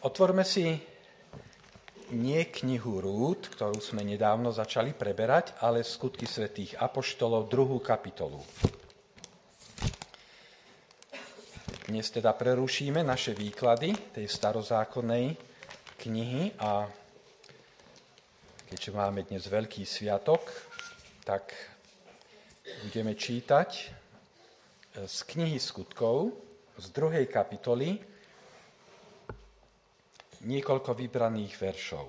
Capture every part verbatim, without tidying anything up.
Otvorme si nie knihu Rút, ktorú sme nedávno začali preberať, ale Skutky svätých apoštolov, druhú kapitolu. Dnes teda prerušíme naše výklady tej starozákonnej knihy a keďže máme dnes veľký sviatok, tak budeme čítať z knihy Skutkov, z druhej kapitoly, niekoľko vybraných veršov.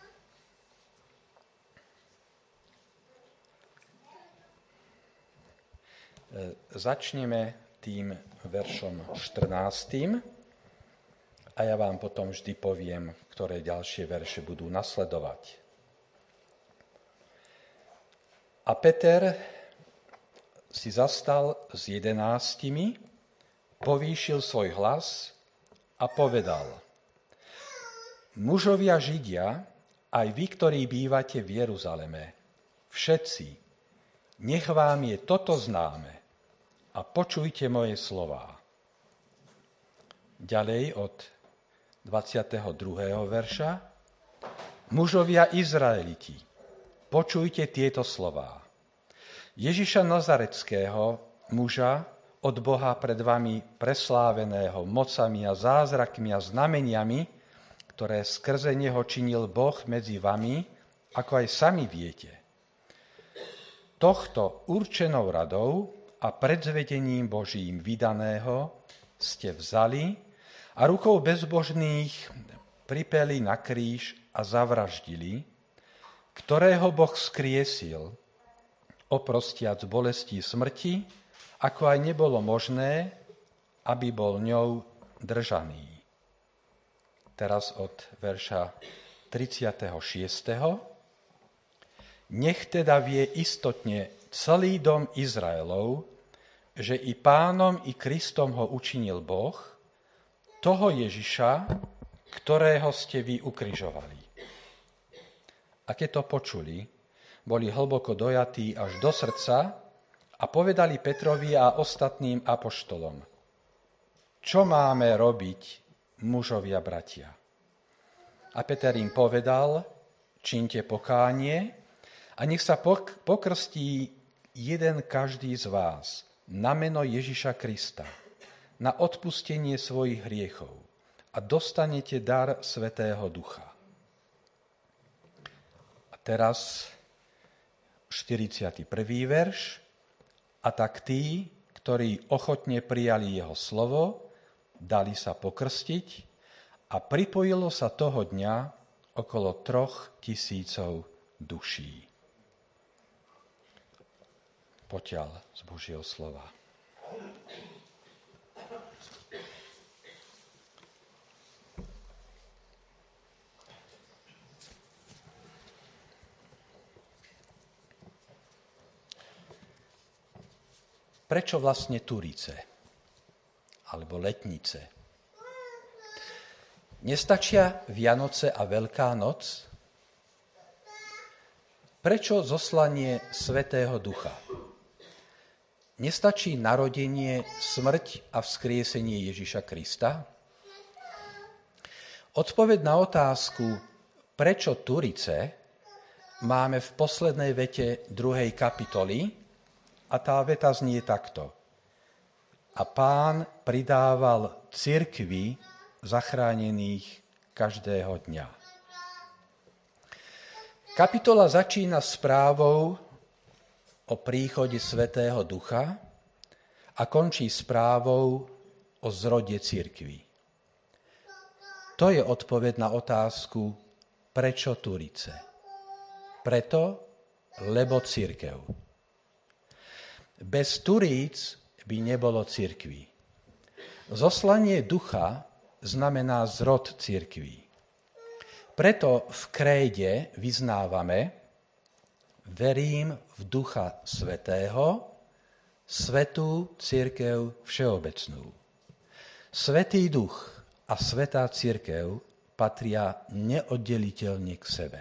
Začneme tým veršom štrnástym a ja vám potom vždy poviem, ktoré ďalšie verše budú nasledovať. A Peter si zastal s jedenáctimi, povýšil svoj hlas a povedal: Mužovia Židia, aj vy, ktorí bývate v Jeruzaleme, všetci, nech vám je toto známe a počujte moje slová. Ďalej od dvadsiateho druhého verša. Mužovia Izraeliti, počujte tieto slová. Ježiša Nazareckého, muža, od Boha pred vami presláveného mocami a zázrakmi a znameniami, ktoré skrze neho činil Boh medzi vami, ako aj sami viete. Tohto určenou radou a predzvedením Božím vydaného ste vzali a rukou bezbožných pripeli na kríž a zavraždili, ktorého Boh skriesil, oprostiac bolestí smrti, ako aj nebolo možné, aby bol ňou držaný. Teraz od verša tridsiateho šiesteho. Nech teda vie istotne celý dom Izraelov, že i Pánom, i Kristom ho učinil Boh, toho Ježiša, ktorého ste vy ukrižovali. A keď to počuli, boli hlboko dojatí až do srdca a povedali Petrovi a ostatným apoštolom: Čo máme robiť, mužovia bratia? A Peter im povedal: Čiňte pokánie a nech sa pokrstí jeden každý z vás na meno Ježiša Krista, na odpustenie svojich hriechov a dostanete dar Svätého Ducha. A teraz štyridsiaty prvý verš. A tak tí, ktorí ochotne prijali jeho slovo, dali sa pokrstiť a pripojilo sa toho dňa okolo troch tisícov duší. Potiaľ z Božieho slova. Prečo vlastne Turice alebo Letnice? Nestačia Vianoce a Veľká noc? Prečo zoslanie Svätého Ducha? Nestačí narodenie, smrť a vzkriesenie Ježiša Krista? Odpoveď na otázku, prečo Turice, máme v poslednej vete druhej kapitoly, a tá veta znie takto. A Pán pridával cirkvi zachránených každého dňa. Kapitola začína správou o príchode Svätého Ducha a končí správou o zrode cirkvi. To je odpoveď na otázku, prečo Turice. Preto, lebo cirkev. Bez Turíc by nebolo cirkví. Zoslanie ducha znamená zrod cirkví. Preto v kréde vyznávame: verím v Ducha Svätého, Svätú cirkev všeobecnú. Svätý Duch a Svätá cirkev patria neoddeliteľne k sebe.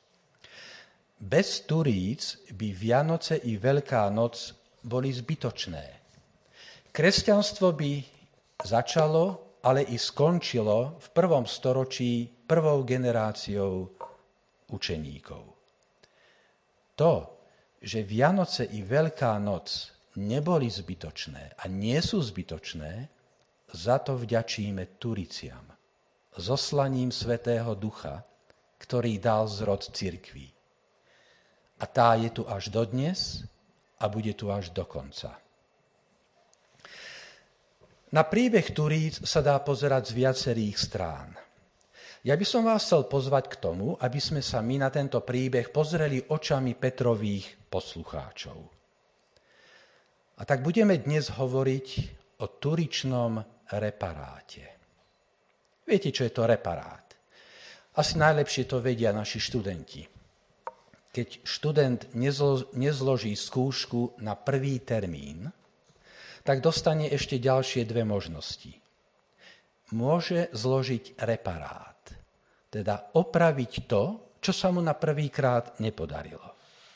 Bez Turíc by Vianoce i Veľká noc boli zbytočné. Kresťanstvo by začalo ale i skončilo v prvom storočí prvou generáciou učeníkov. To, že Vianoce i Veľká noc neboli zbytočné a nie sú zbytočné, za to vďačíme Turiciam, zoslaním Svätého Ducha, ktorý dal zrod cirkví. A tá je tu až dodnes a bude tu až do konca. Na príbeh Turíc sa dá pozerať z viacerých strán. Ja by som vás chcel pozvať k tomu, aby sme sa my na tento príbeh pozreli očami Petrových poslucháčov. A tak budeme dnes hovoriť o turičnom reparáte. Viete, čo je to reparát? Asi najlepšie to vedia naši študenti. Keď študent nezlo, nezloží skúšku na prvý termín, tak dostane ešte ďalšie dve možnosti. Môže zložiť reparát, teda opraviť to, čo sa mu na prvýkrát nepodarilo.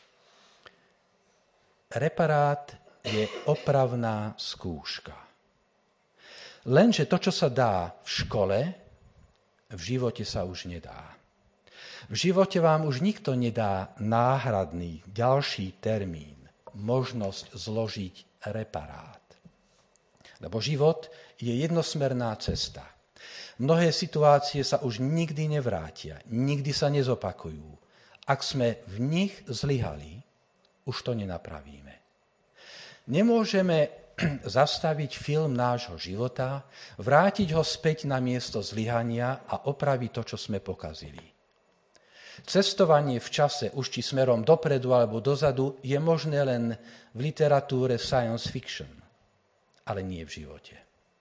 Reparát je opravná skúška. Lenže to, čo sa dá v škole, v živote sa už nedá. V živote vám už nikto nedá náhradný ďalší termín, možnosť zložiť reparát. Lebo život je jednosmerná cesta. Mnohé situácie sa už nikdy nevrátia, nikdy sa nezopakujú. Ak sme v nich zlyhali, už to nenapravíme. Nemôžeme zastaviť film nášho života, vrátiť ho späť na miesto zlyhania a opraviť to, čo sme pokazili. Cestovanie v čase, už či smerom dopredu alebo dozadu, je možné len v literatúre science fiction, ale nie v živote.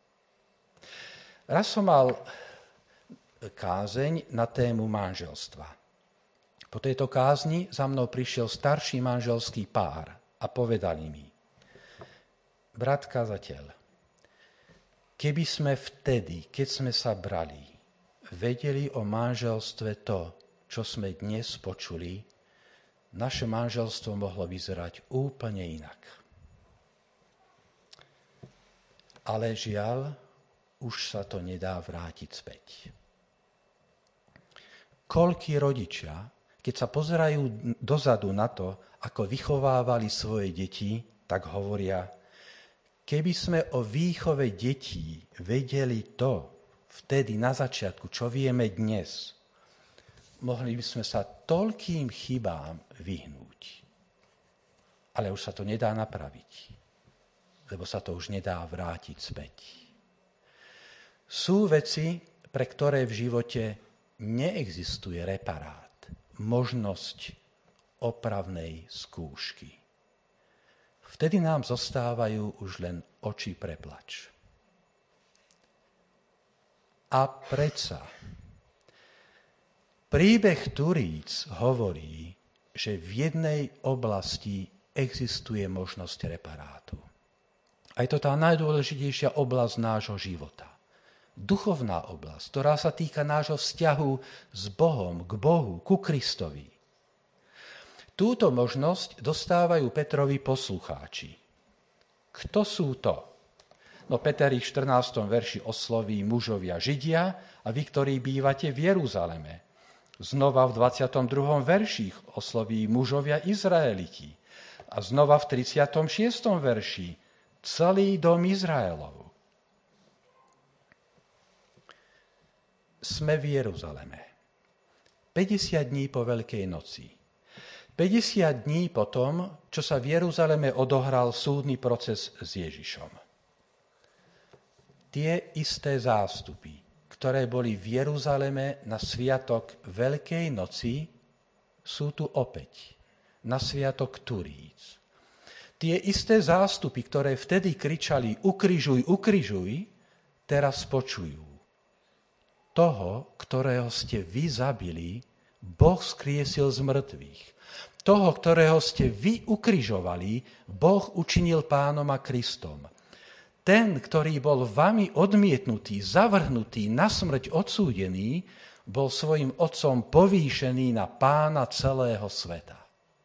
Raz som mal kázeň na tému manželstva. Po tejto kázni za mnou prišiel starší manželský pár a povedali mi: brat kazateľ, keby sme vtedy, keď sme sa brali, vedeli o manželstve to, čo sme dnes počuli, naše manželstvo mohlo vyzerať úplne inak. Ale žiaľ, už sa to nedá vrátiť späť. Koľkí rodičia, keď sa pozerajú dozadu na to, ako vychovávali svoje deti, tak hovoria: keby sme o výchove detí vedeli to vtedy na začiatku, čo vieme dnes, mohli by sme sa toľkým chybám vyhnúť. Ale už sa to nedá napraviť, lebo sa to už nedá vrátiť späť. Sú veci, pre ktoré v živote neexistuje reparát, možnosť opravnej skúšky. Vtedy nám zostávajú už len oči pre plač. A predsa príbeh Turíc hovorí, že v jednej oblasti existuje možnosť reparátu. A je to tá najdôležitejšia oblasť nášho života. Duchovná oblasť, ktorá sa týka nášho vzťahu s Bohom, k Bohu, ku Kristovi. Túto možnosť dostávajú Petrovi poslucháči. Kto sú to? No Peter ich v štrnástom verši osloví mužovia Židia a vy, ktorí bývate v Jeruzaleme. Znova v dvadsiatom druhom verši osloví mužovia Izraeliti. A znova v tridsiatom šiestom verši celý dom Izraelov. Sme v Jeruzaleme. päťdesiat dní po Veľkej noci. päťdesiat dní po tom, čo sa v Jeruzaleme odohral súdny proces s Ježišom. Tie isté zástupy, ktoré boli v Jeruzaleme na sviatok Veľkej noci, sú tu opäť na sviatok Turíc. Tie isté zástupy, ktoré vtedy kričali ukrižuj, ukrižuj, teraz počujú: toho, ktorého ste vy zabili, Boh skriesil z mŕtvych. Toho, ktorého ste vy ukrižovali, Boh učinil Pánom a Kristom. Ten, ktorý bol vami odmietnutý, zavrhnutý, na smrť odsúdený, bol svojim otcom povýšený na Pána celého sveta.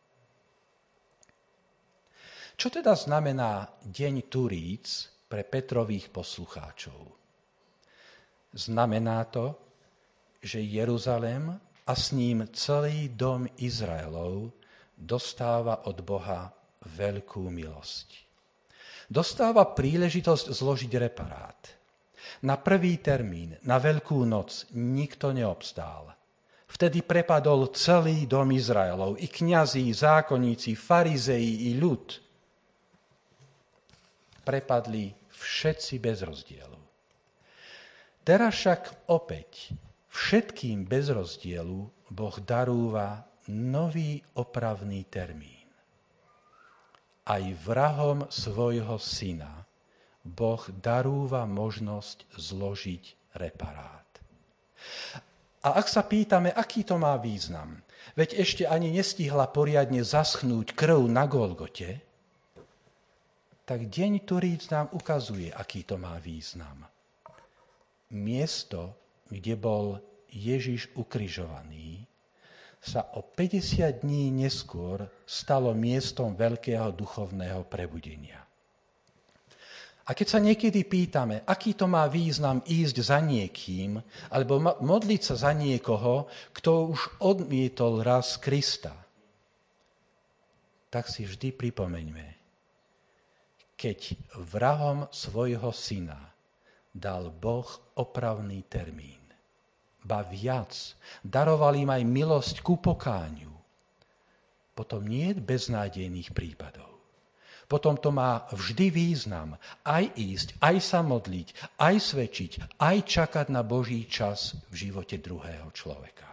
Čo teda znamená deň Turíc pre Petrových poslucháčov? Znamená to, že Jeruzalém a s ním celý dom Izraelov dostáva od Boha veľkú milosť. Dostáva príležitosť zložiť reparát. Na prvý termín, na Veľkú noc, nikto neobstál. Vtedy prepadol celý dom Izraelov, i kňazi, i zákonníci, farizei, i ľud. Prepadli všetci bez rozdielu. Teraz však opäť všetkým bez rozdielu Boh darúva nový opravný termín. Aj vrahom svojho syna Boh darúva možnosť zložiť reparát. A ak sa pýtame, aký to má význam, veď ešte ani nestihla poriadne zaschnúť krv na Golgote, tak deň Turíc nám ukazuje, aký to má význam. Miesto, kde bol Ježiš ukrižovaný, sa o päťdesiat dní neskôr stalo miestom veľkého duchovného prebudenia. A keď sa niekedy pýtame, aký to má význam ísť za niekým, alebo modliť sa za niekoho, kto už odmietol raz Krista, tak si vždy pripomeňme, keď vrahom svojho syna dal Boh opravný termín, ba viac, daroval im aj milosť ku pokániu, potom nie je beznádejných prípadov. Potom to má vždy význam aj ísť, aj sa modliť, aj svedčiť, aj čakať na Boží čas v živote druhého človeka.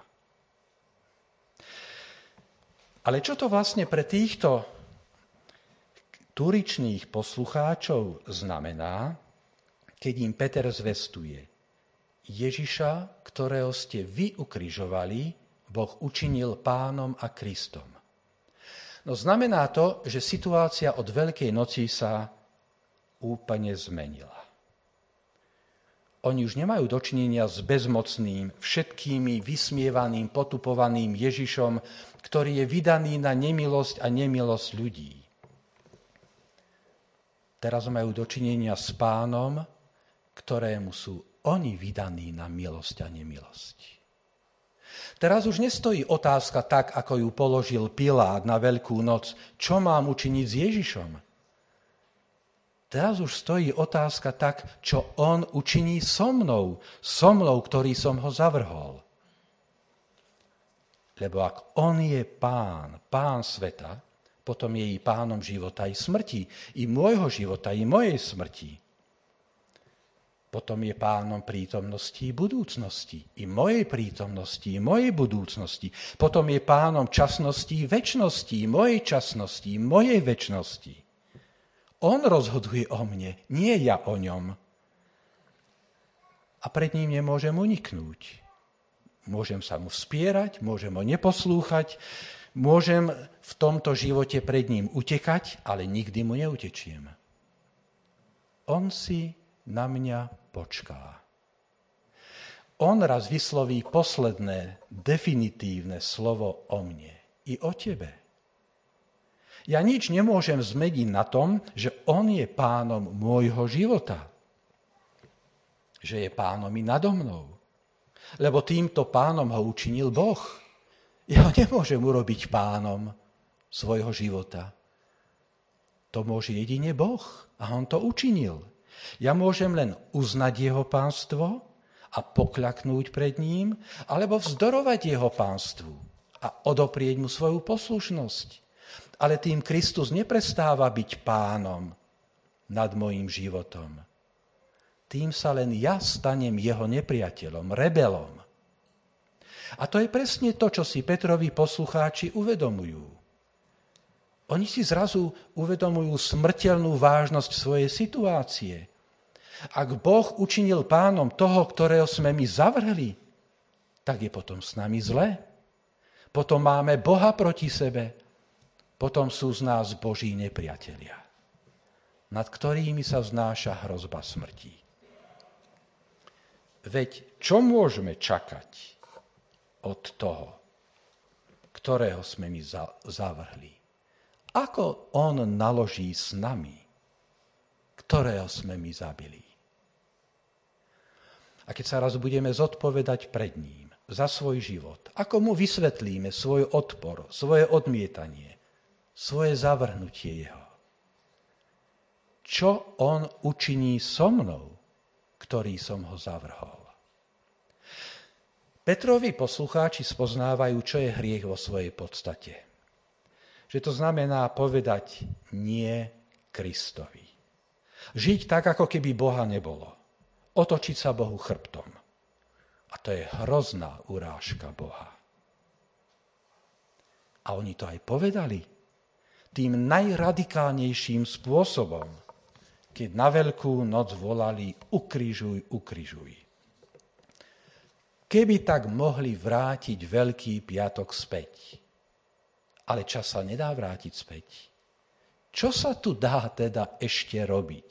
Ale čo to vlastne pre týchto turičných poslucháčov znamená, keď im Peter zvestuje: Ježiša, ktorého ste vy ukrižovali, Boh učinil Pánom a Kristom. No znamená to, že situácia od Veľkej noci sa úplne zmenila. Oni už nemajú dočinenia s bezmocným, všetkými vysmievaným, potupovaným Ježišom, ktorý je vydaný na nemilosť a nemilosť ľudí. Teraz majú dočinenia s Pánom, ktorému sú oni vydaní na milosť a nemilosť. Teraz už nestojí otázka tak, ako ju položil Pilát na Veľkú noc, čo mám učiniť s Ježišom. Teraz už stojí otázka tak, čo on učiní so mnou, so mnou, ktorý som ho zavrhol. Lebo ak on je pán, pán sveta, potom je i pánom života i smrti, i môjho života, i mojej smrti. Potom je pánom prítomnosti i budúcnosti, i mojej prítomnosti, i mojej budúcnosti. Potom je pánom časnosti i večnosti, i mojej časnosti, i mojej večnosti. On rozhoduje o mne, nie ja o ňom. A pred ním nemôžem uniknúť. Môžem sa mu vspierať, môžem ho neposlúchať, môžem v tomto živote pred ním utekať, ale nikdy mu neutečiem. On si na mňa počká. On raz vysloví posledné, definitívne slovo o mne i o tebe. Ja nič nemôžem zmeniť na tom, že on je pánom môjho života. Že je pánom i nado mnou. Lebo týmto pánom ho učinil Boh. Ja ho nemôžem urobiť pánom svojho života. To môže jedine Boh a on to učinil. Ja môžem len uznať jeho pánstvo a pokľaknúť pred ním, alebo vzdorovať jeho pánstvu a odoprieť mu svoju poslušnosť. Ale tým Kristus neprestáva byť pánom nad mojím životom. Tým sa len ja stanem jeho nepriateľom, rebelom. A to je presne to, čo si Petrovi poslucháči uvedomujú. Oni si zrazu uvedomujú smrteľnú vážnosť svojej situácie. Ak Boh učinil pánom toho, ktorého sme my zavrhli, tak je potom s nami zle. Potom máme Boha proti sebe. Potom sú z nás Boží nepriatelia, nad ktorými sa vznáša hrozba smrti. Veď čo môžeme čakať od toho, ktorého sme my zavrhli? Ako on naloží s nami, ktorého sme my zabili? A A keď sa raz budeme zodpovedať pred ním za svoj život, ako mu vysvetlíme svoj odpor, svoje odmietanie, svoje zavrhnutie jeho. Čo on učiní so mnou, ktorý som ho zavrhol? Petrovi poslucháči spoznávajú, čo je hriech vo svojej podstate. Že to znamená povedať nie Kristovi. Žiť tak, ako keby Boha nebolo. Otočiť sa Bohu chrbtom. A to je hrozná urážka Boha. A oni to aj povedali tým najradikálnejším spôsobom, keď na Veľkú noc volali ukrižuj, ukrižuj. Keby tak mohli vrátiť Veľký piatok späť. Ale čas sa nedá vrátiť späť. Čo sa tu dá teda ešte robiť?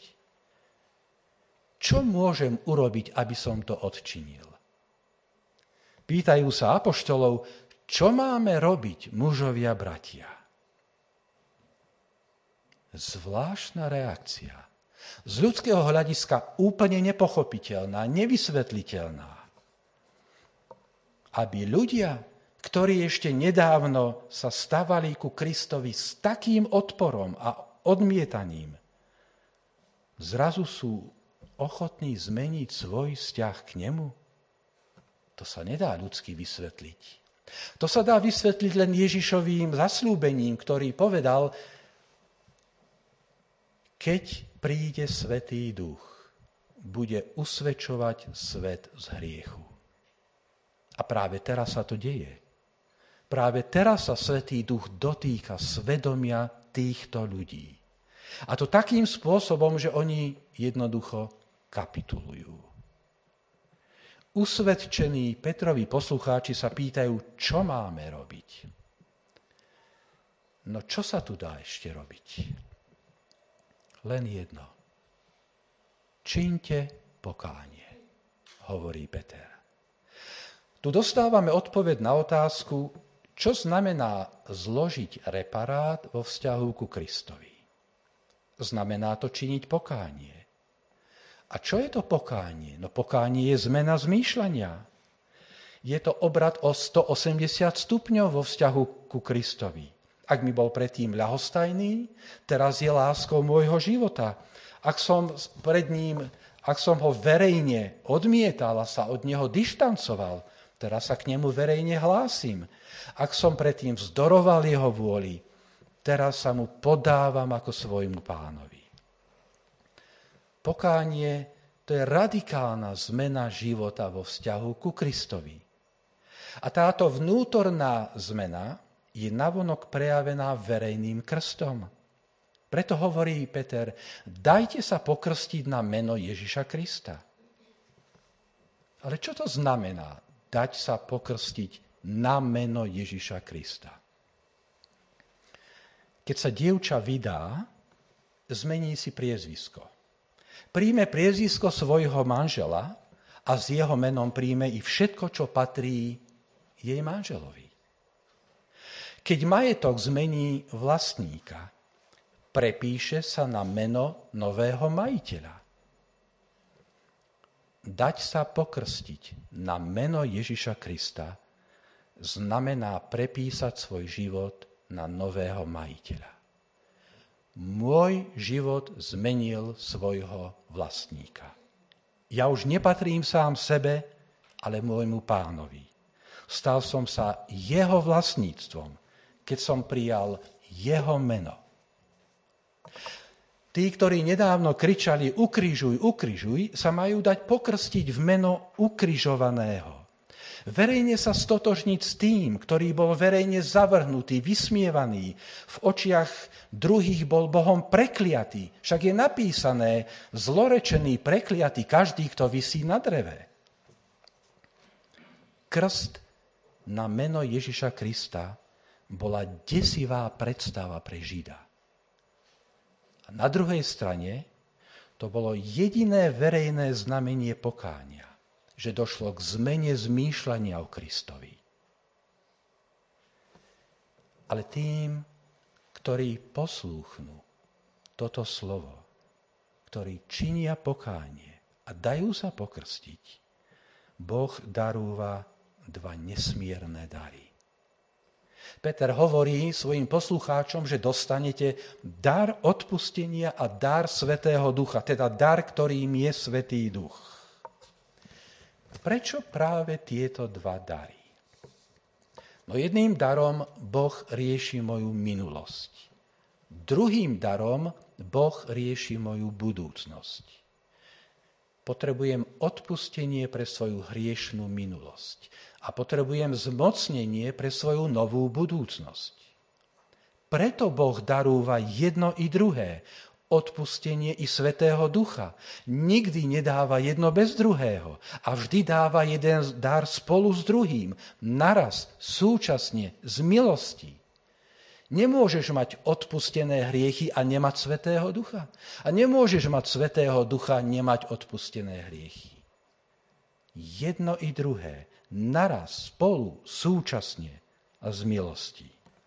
Čo môžem urobiť, aby som to odčinil? Pýtajú sa apoštolov, čo máme robiť, mužovia, bratia? Zvláštna reakcia. Z ľudského hľadiska úplne nepochopiteľná, nevysvetliteľná. Aby ľudia, ktorí ešte nedávno sa stavali ku Kristovi s takým odporom a odmietaním, zrazu sú ochotní zmeniť svoj vzťah k nemu? To sa nedá ľudsky vysvetliť. To sa dá vysvetliť len Ježišovým zasľúbením, ktorý povedal, keď príde Svätý Duch, bude usvedčovať svet z hriechu. A práve teraz sa to deje. Práve teraz sa Svätý Duch dotýka svedomia týchto ľudí. A to takým spôsobom, že oni jednoducho kapitulujú. Usvedčení Petrovi poslucháči sa pýtajú, čo máme robiť. No čo sa tu dá ešte robiť? Len jedno. Čiňte pokánie, hovorí Peter. Tu dostávame odpoveď na otázku, čo znamená zložiť reparát vo vzťahu ku Kristovi. Znamená to činiť pokánie. A čo je to pokánie? No pokánie je zmena zmýšľania. Je to obrad o stoosemdesiat stupňov vo vzťahu ku Kristovi. Ak mi bol predtým ľahostajný, teraz je láskou môjho života. Ak som pred ním, ak som ho verejne odmietal a sa od neho dištancoval, teraz sa k nemu verejne hlásim. Ak som predtým vzdoroval jeho vôli, teraz sa mu podávam ako svojmu pánovi. Pokánie to je radikálna zmena života vo vzťahu ku Kristovi. A táto vnútorná zmena je navonok prejavená verejným krstom. Preto hovorí Peter, dajte sa pokrstiť na meno Ježiša Krista. Ale čo to znamená, dať sa pokrstiť na meno Ježiša Krista? Keď sa dievča vydá, zmení si priezvisko. Príjme priezvisko svojho manžela a s jeho menom príjme i všetko, čo patrí jej manželovi. Keď majetok zmení vlastníka, prepíše sa na meno nového majiteľa. Dať sa pokrstiť na meno Ježiša Krista znamená prepísať svoj život na nového majiteľa. Môj život zmenil svojho vlastníka. Ja už nepatrím sám sebe, ale môjmu pánovi. Stal som sa jeho vlastníctvom, keď som prijal jeho meno. Tí, ktorí nedávno kričali ukrižuj, ukrižuj, sa majú dať pokrstiť v meno ukrižovaného. Verejne sa stotožniť s tým, ktorý bol verejne zavrhnutý, vysmievaný, v očiach druhých bol Bohom prekliatý. Však je napísané, zlorečený, prekliatý každý, kto visí na dreve. Krst na meno Ježiša Krista bola desivá predstava pre Žida. A na druhej strane to bolo jediné verejné znamenie pokánia, že došlo k zmene zmýšľania o Kristovi. Ale tým, ktorí poslúchnú toto slovo, ktorí činia pokánie a dajú sa pokrstiť, Boh darúva dva nesmierne dary. Peter hovorí svojim poslucháčom, že dostanete dar odpustenia a dar Svätého Ducha, teda dar, ktorým je Svätý Duch. Prečo práve tieto dva dary? No jedným darom Boh rieši moju minulosť. Druhým darom Boh rieši moju budúcnosť. Potrebujem odpustenie pre svoju hriešnú minulosť a potrebujem zmocnenie pre svoju novú budúcnosť. Preto Boh darúva jedno i druhé, odpustenie i Svätého Ducha. Nikdy nedáva jedno bez druhého a vždy dáva jeden dar spolu s druhým, naraz, súčasne, z milosti. Nemôžeš mať odpustené hriechy a nemať Svätého Ducha. A nemôžeš mať Svätého Ducha a nemať odpustené hriechy. Jedno i druhé, naraz, spolu, súčasne a z milosti.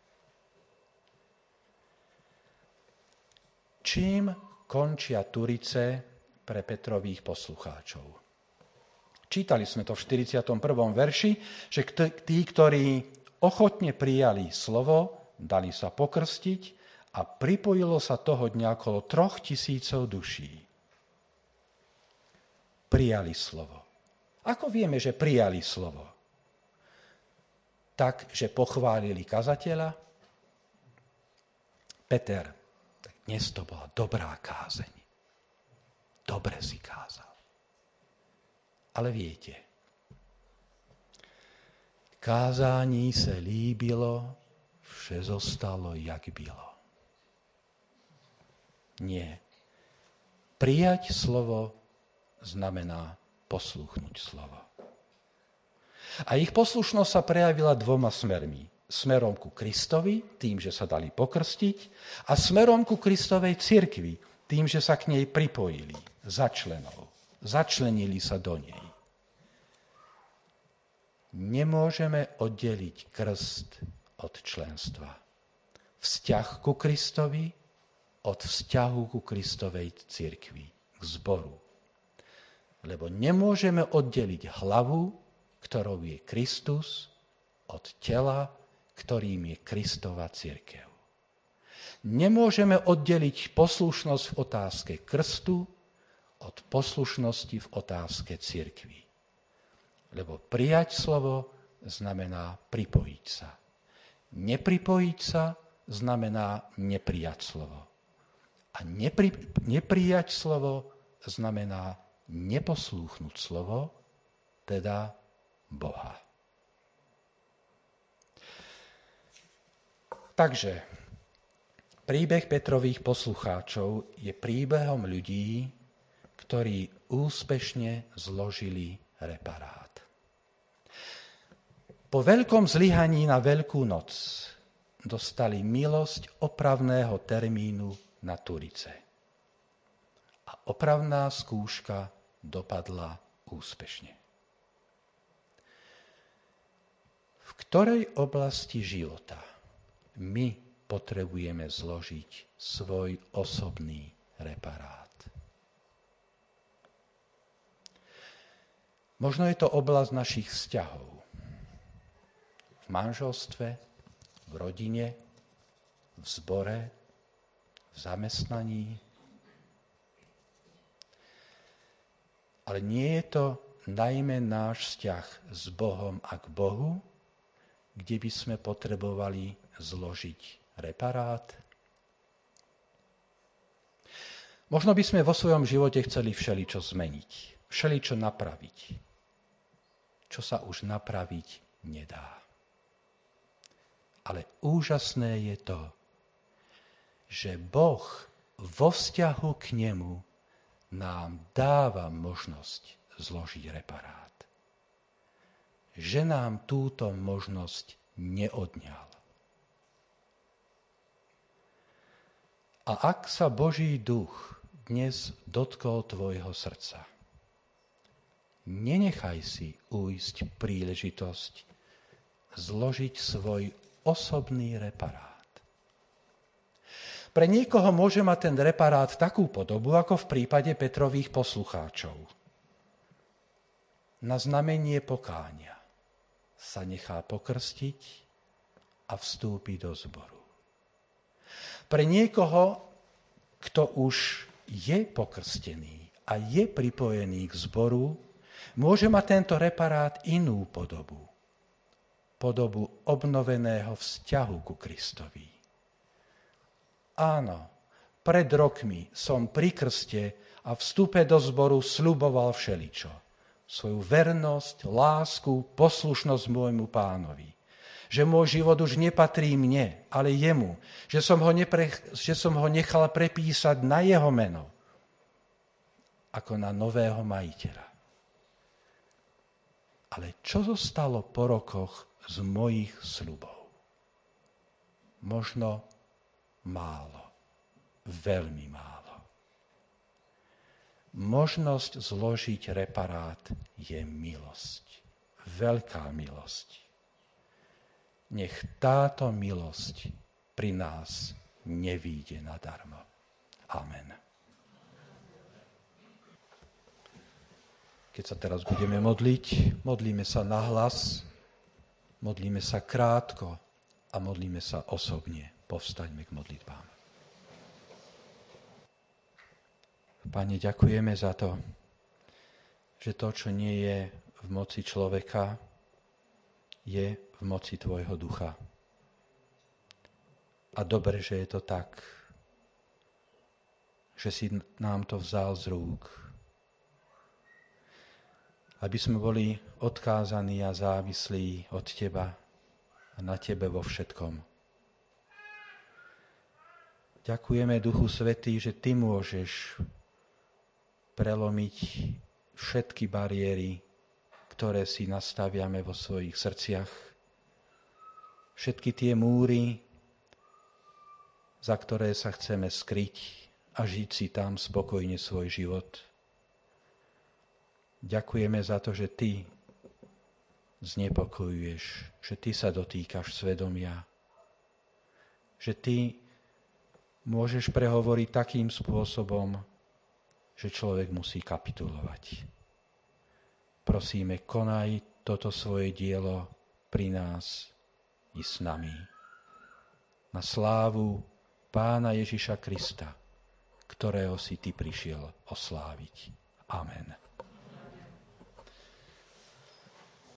Čím končia Turice pre Petrových poslucháčov? Čítali sme to v štyridsiatom prvom verši, že tí, ktorí ochotne prijali slovo, dali sa pokrstiť a pripojilo sa toho dňa okolo troch tisícov duší. Prijali slovo. Ako vieme, že prijali slovo? Tak, že pochválili kazateľa? Peter, tak dnes to bola dobrá kázeň. Dobre si kázal. Ale viete, kázání se líbilo, vše zostalo, jak bylo. Nie. Prijať slovo znamená posluchnúť slovo. A ich poslušnosť sa prejavila dvoma smermi. Smerom ku Kristovi, tým, že sa dali pokrstiť, a smerom ku Kristovej cirkvi, tým, že sa k nej pripojili, začlenov, začlenili sa do nej. Nemôžeme oddeliť krst od členstva. Vzťah ku Kristovi od vzťahu ku Kristovej cirkvi, k zboru. Lebo nemôžeme oddeliť hlavu, ktorou je Kristus, od tela, ktorým je Kristova cirkev. Nemôžeme oddeliť poslušnosť v otázke krstu od poslušnosti v otázke cirkvi. Lebo prijať slovo znamená pripojiť sa. Nepripojiť sa znamená neprijať slovo. A nepri, neprijať slovo znamená neposlúchnuť slovo, teda Boha. Takže príbeh Petrových poslucháčov je príbehom ľudí, ktorí úspešne zložili reparát. Po veľkom zlyhaní na Veľkú noc dostali milosť opravného termínu na Turice. A opravná skúška dopadla úspešne. V ktorej oblasti života my potrebujeme zložiť svoj osobný reparát? Možno je to oblasť našich vzťahov. V manželstve, v rodine, v zbore, v zamestnaní. Ale nie je to najmä náš vzťah s Bohom a k Bohu, kde by sme potrebovali zložiť reparát? Možno by sme vo svojom živote chceli všeličo zmeniť, všeličo napraviť, čo sa už napraviť nedá. Ale úžasné je to, že Boh vo vzťahu k nemu nám dáva možnosť zložiť reparát. Že nám túto možnosť neodňal. A ak sa Boží duch dnes dotkol tvojho srdca, nenechaj si ujsť príležitosť zložiť svoj osobný reparát. Pre niekoho môže mať ten reparát takú podobu, ako v prípade Petrových poslucháčov. na znamenie pokánia sa nechá pokrstiť a vstúpi do zboru. Pre niekoho, kto už je pokrstený a je pripojený k zboru, môže mať tento reparát inú podobu. Podobu obnoveného vzťahu ku Kristovi. Áno, pred rokmi som pri krste a vstupe do zboru sľuboval všeličo. Svoju vernosť, lásku, poslušnosť môjmu Pánovi. Že môj život už nepatrí mne, ale jemu. Že som ho, nepre, že som ho nechal prepísať na jeho meno. Ako na nového majiteľa. Ale čo zostalo po rokoch z mojich sľubov? Možno málo. Veľmi málo. Možnosť zložiť reparát je milosť. Veľká milosť. Nech táto milosť pri nás nevíde nadarmo. Amen. Keď sa teraz budeme modliť, modlíme sa nahlas, modlíme sa krátko a modlíme sa osobne. Povstaňme k modlitbám. Pane, ďakujeme za to, že to, čo nie je v moci človeka, je v moci Tvojho ducha. A dobre, že je to tak, že si nám to vzal z rúk, aby sme boli odkázaní a závislí od Teba a na Tebe vo všetkom. Ďakujeme, Duchu Svätý, že Ty môžeš prelomiť všetky bariéry, ktoré si nastaviame vo svojich srdciach. Všetky tie múry, za ktoré sa chceme skryť a žiť si tam spokojne svoj život. Ďakujeme za to, že Ty znepokojuješ, že Ty sa dotýkaš svedomia, že Ty môžeš prehovoriť takým spôsobom, že človek musí kapitulovať. Prosíme, konaj toto svoje dielo pri nás i s nami. Na slávu Pána Ježiša Krista, ktorého si Ty prišiel osláviť. Amen.